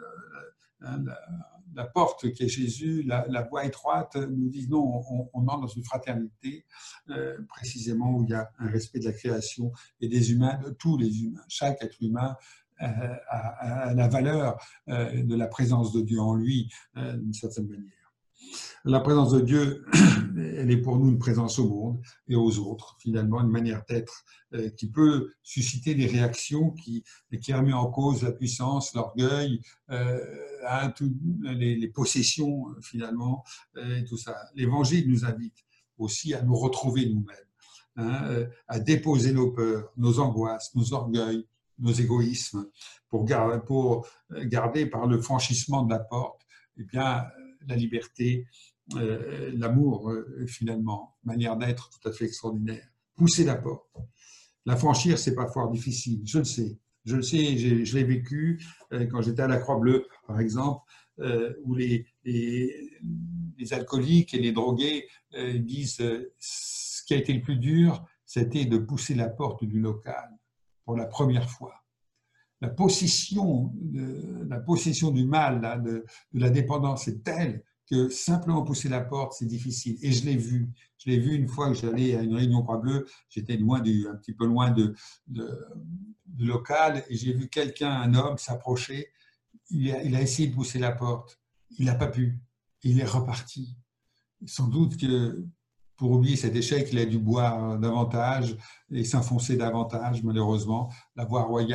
de, de, de, la porte qui est Jésus, la, la voie étroite, nous disent non, on, on entre dans une fraternité, euh, précisément où il y a un respect de la création et des humains, de tous les humains. Chaque être humain euh, a, a la valeur euh, de la présence de Dieu en lui, euh, d'une certaine manière. La présence de Dieu, elle est pour nous une présence au monde et aux autres, finalement, une manière d'être euh, qui peut susciter des réactions, qui, qui remet en cause la puissance, l'orgueil, euh, hein, tout, les, les possessions, finalement, euh, et tout ça. L'Évangile nous invite aussi à nous retrouver nous-mêmes, hein, à déposer nos peurs, nos angoisses, nos orgueils, nos égoïsmes, pour garder, pour garder par le franchissement de la porte, eh bien, la liberté, euh, l'amour, euh, finalement, manière d'être tout à fait extraordinaire. Pousser la porte. La franchir, c'est parfois difficile, je le sais. Je le sais, je l'ai vécu euh, quand j'étais à la Croix-Bleue, par exemple, euh, où les, les, les alcooliques et les drogués euh, disent euh, ce qui a été le plus dur, c'était de pousser la porte du local pour la première fois. La possession, de, la possession du mal, là, de, de la dépendance est telle que simplement pousser la porte, c'est difficile. Et je l'ai vu. Je l'ai vu une fois que j'allais à une réunion Croix-Bleue, j'étais loin du, un petit peu loin de, de, de local, et j'ai vu quelqu'un, un homme, s'approcher. Il a, il a essayé de pousser la porte. Il n'a pas pu. Il est reparti. Sans doute que pour oublier cet échec, il a dû boire davantage et s'enfoncer davantage, malheureusement. La voie royale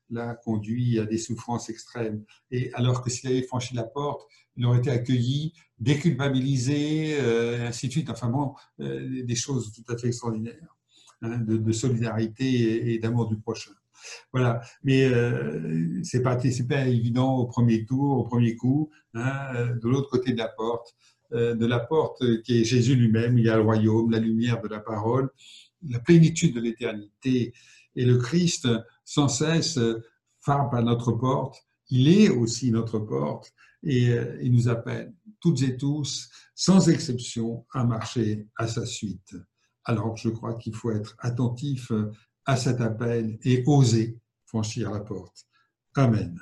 l'a conduit à des souffrances extrêmes. Et alors que s'il avait franchi la porte, il aurait été accueilli, déculpabilisé, euh, et ainsi de suite. Enfin bon, euh, des choses tout à fait extraordinaires, hein, de, de solidarité et, et d'amour du prochain. Voilà, mais euh, c'est pas, c'est pas évident au premier tour, au premier coup, hein, de l'autre côté de la porte, euh, de la porte qui est Jésus lui-même, il y a le royaume, la lumière de la parole, la plénitude de l'éternité, et le Christ sans cesse frappe à notre porte, il est aussi notre porte, et euh, il nous appelle toutes et tous, sans exception, à marcher à sa suite. Alors je crois qu'il faut être attentif à cet appel et oser franchir la porte. Amen.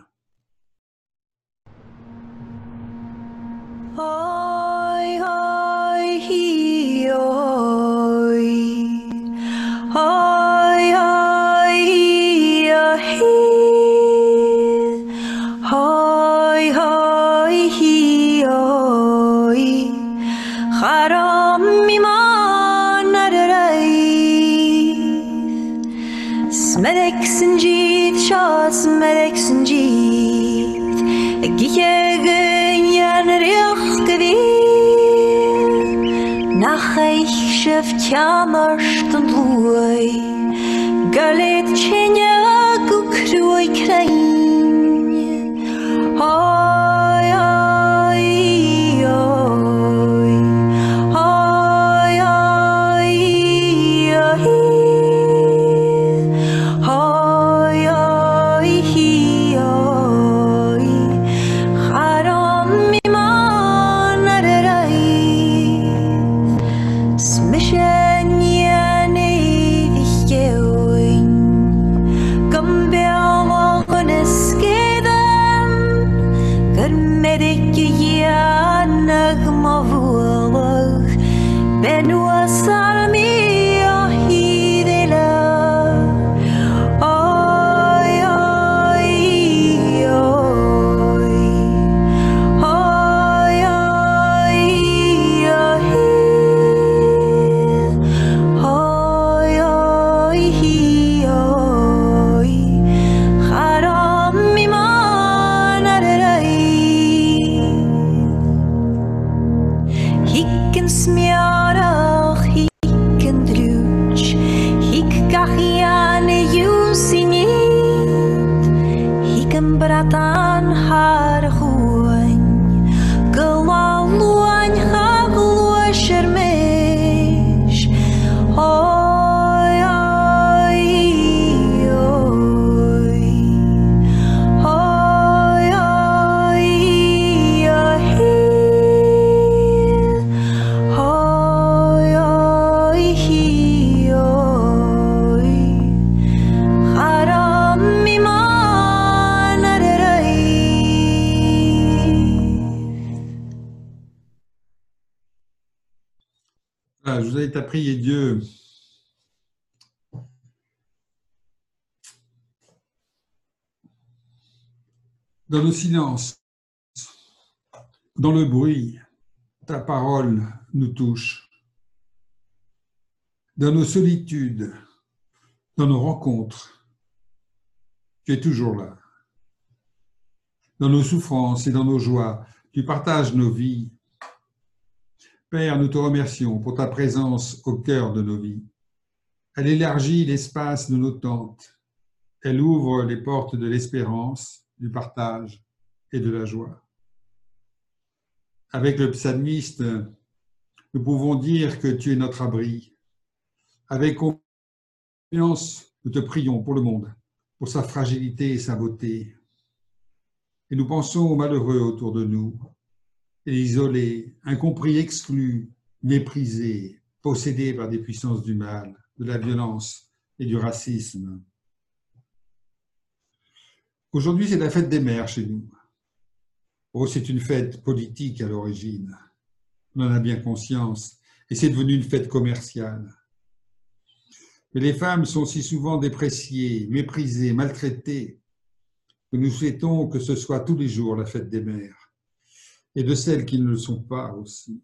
Oi, oi, hi, oi. Oi, oi, hi, hi. Oi, oi, hi, oi. Haram iman aray. Smelek sinjit, shah smelek sinjit. Gikegen yan riach gewir. Nach ich scheft jammerst und luai. Galet chenya gukrui krain. Oi, oi, oi. Oi, oi, oi. Oi, oi, oi. Haram iman aray. Smishen yani vicheoin. Gambel skeden. Garmedik yanag mavulach. Benua salmi ahidela. Oi, oi, oi. Oi, oi, oi. Oi, oi, oi. Haram iman aray. Hikken smjarach, hikken druch. Hik kachiane jusinit. Hikken bratan har huan. Galaluan haglu shermesh. Oi, oi, oi. Oi, oi, oi. Oi, oi, oi. Haram iman aray. Voilà, je vous invite à prier Dieu dans le silence, dans le bruit. Ta parole nous touche. Dans nos solitudes, dans nos rencontres, tu es toujours là. Dans nos souffrances et dans nos joies, tu partages nos vies. Père, nous te remercions pour ta présence au cœur de nos vies. Elle élargit l'espace de nos tentes. Elle ouvre les portes de l'espérance, du partage et de la joie. Avec le psalmiste, nous pouvons dire que tu es notre abri. Avec confiance, nous te prions pour le monde, pour sa fragilité et sa beauté. Et nous pensons aux malheureux autour de nous, et isolés, incompris, exclus, méprisés, possédés par des puissances du mal, de la violence et du racisme. Aujourd'hui, c'est la fête des mères chez nous. Oh, c'est une fête politique à l'origine. On en a bien conscience, et c'est devenu une fête commerciale. Mais les femmes sont si souvent dépréciées, méprisées, maltraitées, que nous souhaitons que ce soit tous les jours la fête des mères, et de celles qui ne le sont pas aussi.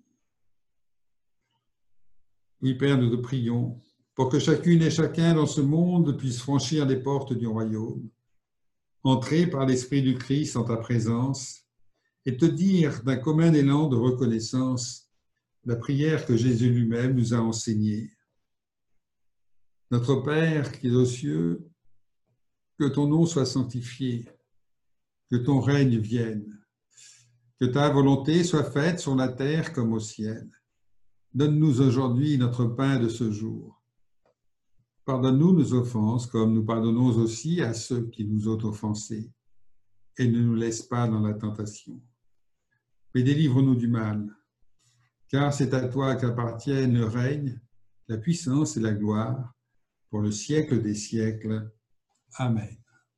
Oui, Père, nous te prions pour que chacune et chacun dans ce monde puisse franchir les portes du royaume, entrer par l'Esprit du Christ en ta présence et te dire d'un commun élan de reconnaissance la prière que Jésus lui-même nous a enseignée. Notre Père qui est aux cieux, que ton nom soit sanctifié, que ton règne vienne, que ta volonté soit faite sur la terre comme au ciel. Donne-nous aujourd'hui notre pain de ce jour. Pardonne-nous nos offenses comme nous pardonnons aussi à ceux qui nous ont offensés. Et ne nous laisse pas dans la tentation. Mais délivre-nous du mal, car c'est à toi qu'appartiennent le règne, la puissance et la gloire, pour le siècle des siècles. Amen.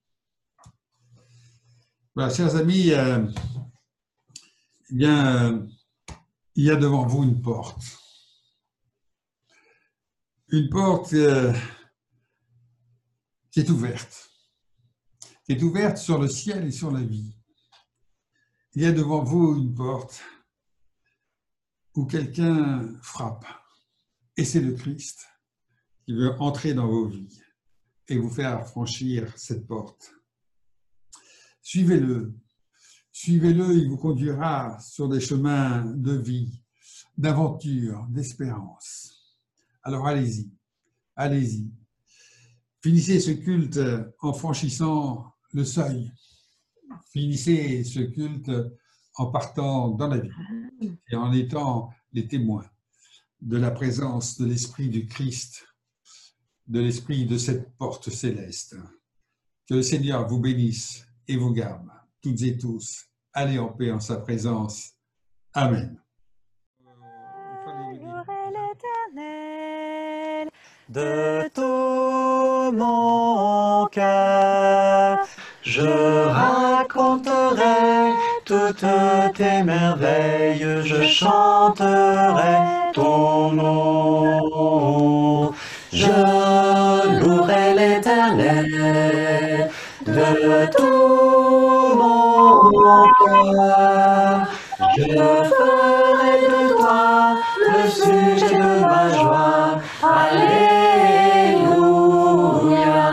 Voilà, chers amis, euh, eh bien, euh, il y a devant vous une porte. Une porte euh, qui est ouverte. Qui est ouverte sur le ciel et sur la vie. Il y a devant vous une porte où quelqu'un frappe. Et c'est le Christ qui veut entrer dans vos vies et vous faire franchir cette porte. Suivez-le. Suivez-le, il vous conduira sur des chemins de vie, d'aventure, d'espérance. Alors allez-y, allez-y. Finissez ce culte en franchissant le seuil. Finissez ce culte en partant dans la vie et en étant les témoins de la présence de l'Esprit du Christ, de l'Esprit de cette porte céleste. Que le Seigneur vous bénisse et vous garde, toutes et tous. Allez en paix en sa présence. Amen. Louerai l'Éternel De tout mon cœur, je raconterai toutes tes merveilles, je chanterai ton nom. Je louerai l'Éternel de tout mon cœur. Je ferai de toi le sujet de ma joie. Alléluia.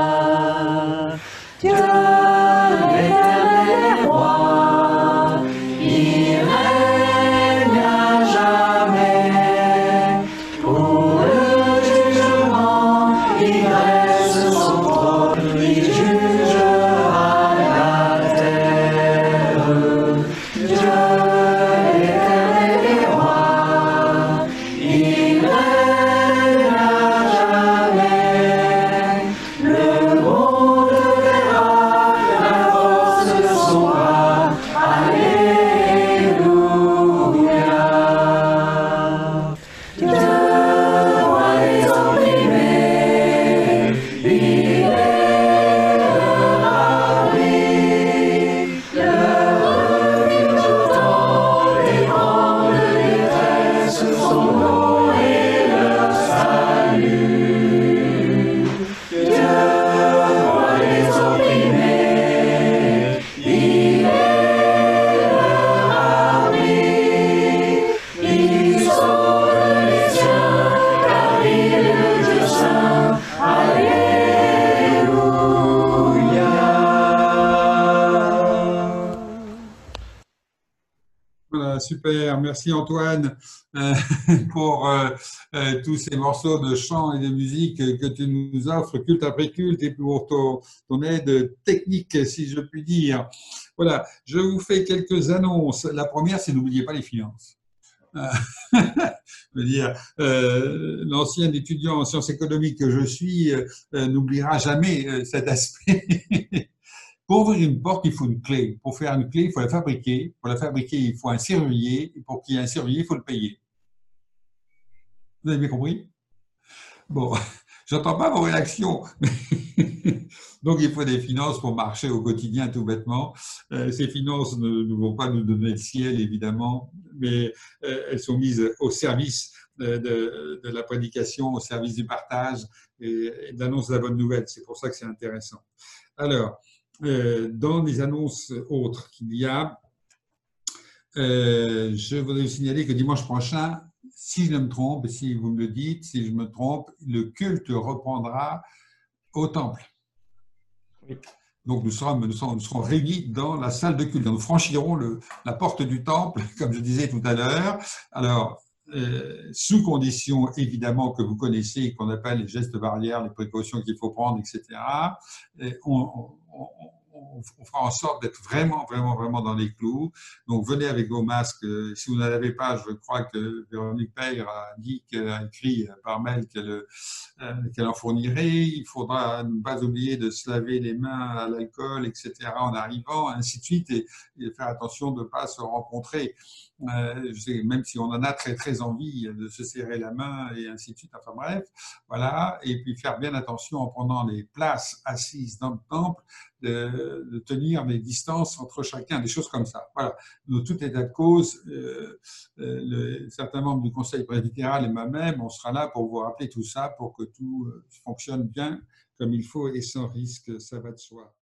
Dieu, l'éternel est roi, il règne à jamais. Pour le jugement, il dresse son trône, il jugera la terre. Dieu, l'éternel est roi, il règne à jamais. Le monde verra la force de son bras. Alléluia. Dieu, roi des opprimés, il élèvera, oui, le refuge au temps des grandes détresses, son nom est le salut. Dieu, roi des opprimés, il élèvera, oui, il sauve les siens, car il est le Dieu saint. Alléluia. Voilà, super. Merci Antoine euh, pour euh, euh, tous ces morceaux de chant et de musique que tu nous offres culte après culte et pour ton, ton aide technique, si je puis dire. Voilà, je vous fais quelques annonces. La première, c'est n'oubliez pas les finances. Euh, je veux dire, euh, l'ancien étudiant en sciences économiques que je suis euh, euh, n'oubliera jamais euh, cet aspect. Pour ouvrir une porte, il faut une clé. Pour faire une clé, il faut la fabriquer. Pour la fabriquer, il faut un serrurier. Et pour qu'il y ait un serrurier, il faut le payer. Vous avez bien compris? Bon, j'entends pas vos réactions. Donc, il faut des finances pour marcher au quotidien, tout bêtement. Euh, ces finances ne, ne vont pas nous donner le ciel, évidemment, mais euh, elles sont mises au service de, de, de la prédication, au service du partage et, et de l'annonce de la bonne nouvelle. C'est pour ça que c'est intéressant. Alors, euh, dans les annonces autres qu'il y a, euh, je voudrais vous signaler que dimanche prochain, si je me trompe, si vous me le dites, si je me trompe, le culte reprendra au temple. Oui. Donc, nous serons, nous, serons, nous serons réunis dans la salle de culte. Nous franchirons le, la porte du temple, comme je disais tout à l'heure. Alors, euh, sous condition, évidemment, que vous connaissez, qu'on appelle les gestes barrières, les précautions qu'il faut prendre, et cetera. Et on, on, on, on fera en sorte d'être vraiment, vraiment, vraiment dans les clous. Donc, venez avec vos masques. Si vous n'en avez pas, je crois que Véronique Peyre a dit, qu'elle a écrit par mail qu'elle euh, qu'elle en fournirait. Il faudra ne pas oublier de se laver les mains à l'alcool, et cetera en arrivant, ainsi de suite, et, et faire attention de ne pas se rencontrer. Euh, je sais, même si on en a très, très envie de se serrer la main et ainsi de suite. Enfin bref, voilà. Et puis faire bien attention en prenant les places assises dans le temple, de, de tenir des distances entre chacun, des choses comme ça. Voilà. De tout état de cause, euh, euh, le, certains membres du conseil presbytéral et moi-même, on sera là pour vous rappeler tout ça, pour que tout fonctionne bien comme il faut et sans risque, ça va de soi.